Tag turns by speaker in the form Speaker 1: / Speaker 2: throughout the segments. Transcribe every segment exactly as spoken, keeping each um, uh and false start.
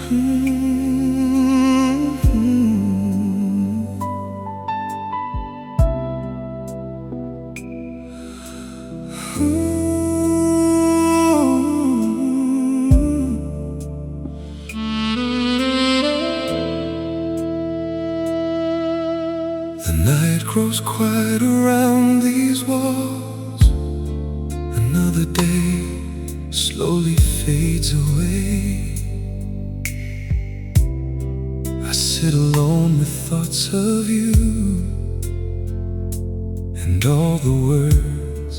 Speaker 1: The night grows quiet around these walls. Another day slowly fades away. I sit alone with thoughts of you and all the words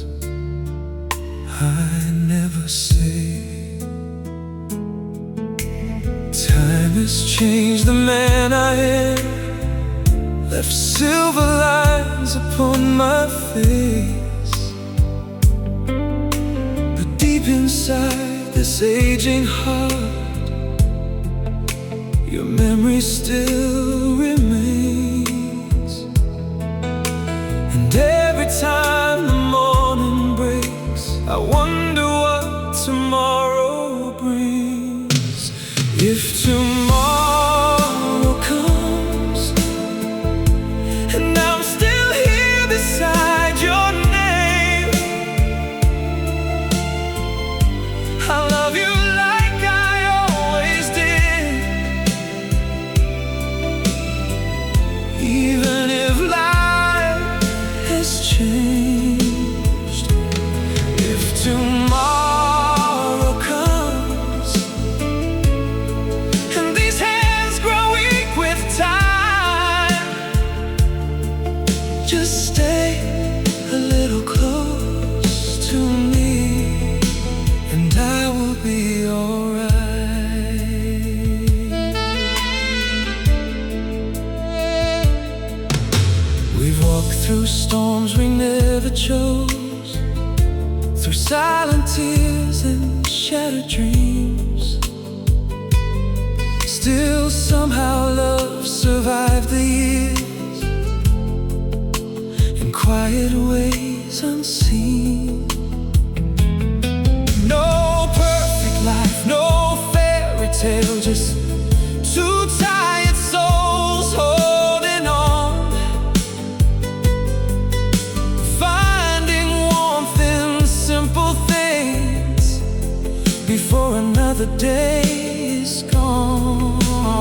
Speaker 1: I never say. Time has changed the man I am, left silver lines upon my face. But deep inside this aging heart, your memory still remains. And every time the morning breaks, I wonder what tomorrow brings. If tomorrow comes and I'm still here beside your name, I love you like I always did. Even if life has changed, if tomorrow comes and these hands grow weak with time, just stay a little close to me and I will be alright. We've walked through storms we never chose, through silent tears and shattered dreams. Still somehow love survived the years in quiet ways unseen. No perfect life, no fairy tale, just two tired souls holding on, finding warmth in simple things before another day is gone.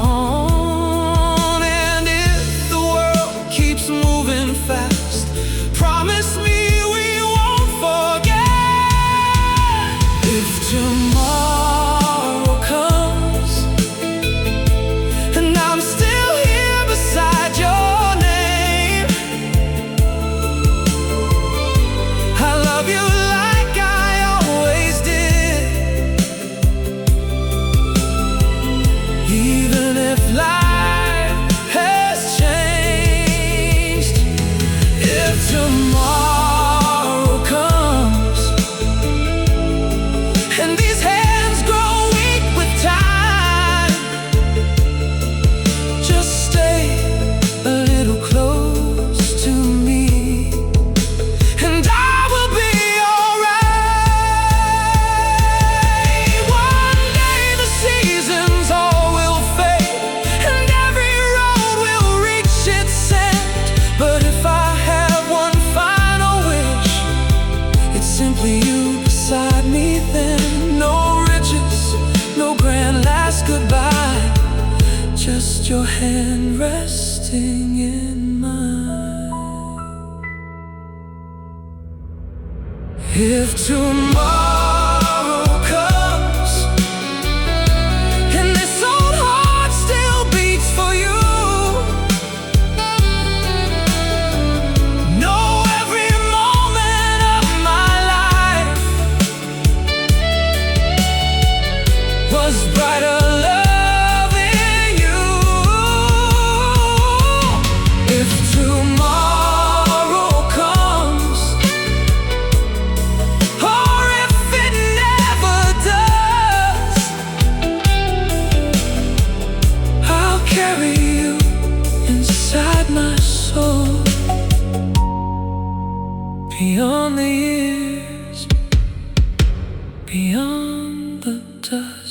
Speaker 1: And if the world keeps moving fast, promise me we won't forget. If tomorrow comes and I'm still here beside your name, I love you like I always did. Even if life has changed, if tomorrow comes and these hands grow weak with time, just stay a little close to me and I will be alright. One day the seasons all will fade and every road will reach its end. But if I have one final wish, it's simply you beside me then. No riches, no grand last goodbye, just your hand resting in mine. If tomorrow comes and this old heart still beats for you, know every moment of my life was brighter loving you. If tomorrow comes or if it never does, I'll carry you inside my soul, beyond the years, beyond the dust.